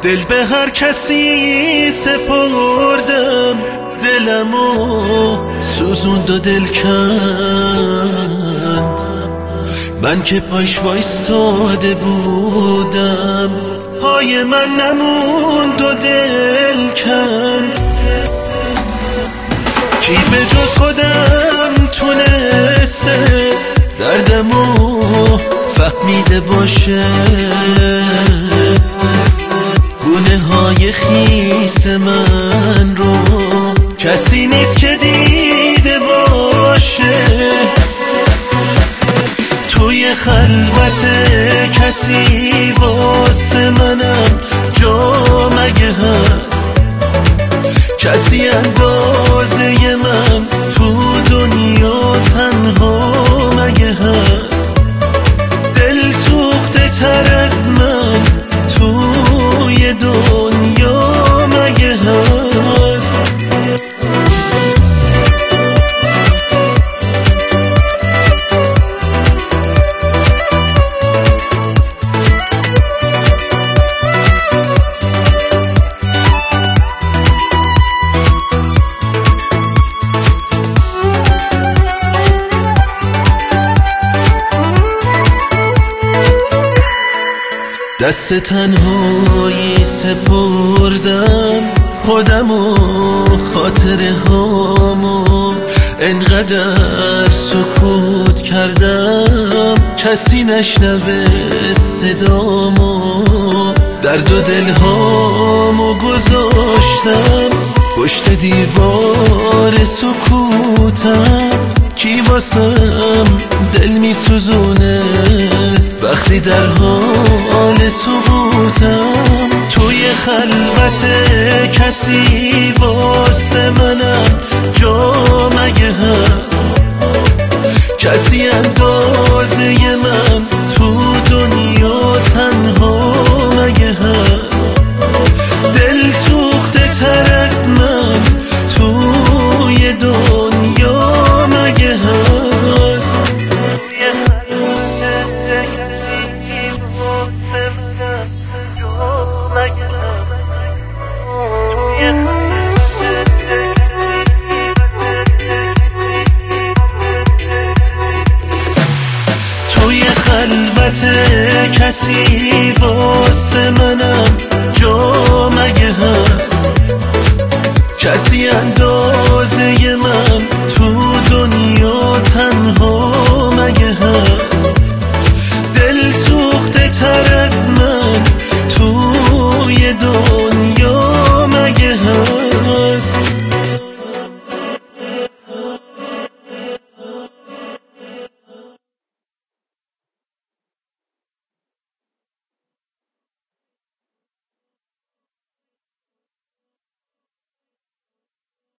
دل به هر کسی سپردم، دلمو سوزوند و دل کند. من که پاش وایستاده بودم، پای من نموند و دل کند. کی به جز خودم تونسته دردمو فهمیده باشه؟ گونه های خیس من رو کسی نیست که دیده باشه. توی خلوت کسی واسه منم جا مگه هست؟ کسی اندازه من تو دنیا تنها مگه هست؟ دل سوخته تر از من توی دنیا مگه هست؟ دست تنهایی سپردم خودم و خاطره هامو، انقدر سکوت کردم کسی نشنوه صدامو. درد و دلهامو گذاشتم پشت دیوار سکوتم. کی واسم دل می سوزونه وقتی در حال سقوطم؟ توی خلوت کسی واسه منم جا مگه هست؟ کسی اندازه من تو دنیا تنها مگه هست؟ دل سوخته تر از من توی دنیا مگه هست؟ توی خلوت کسی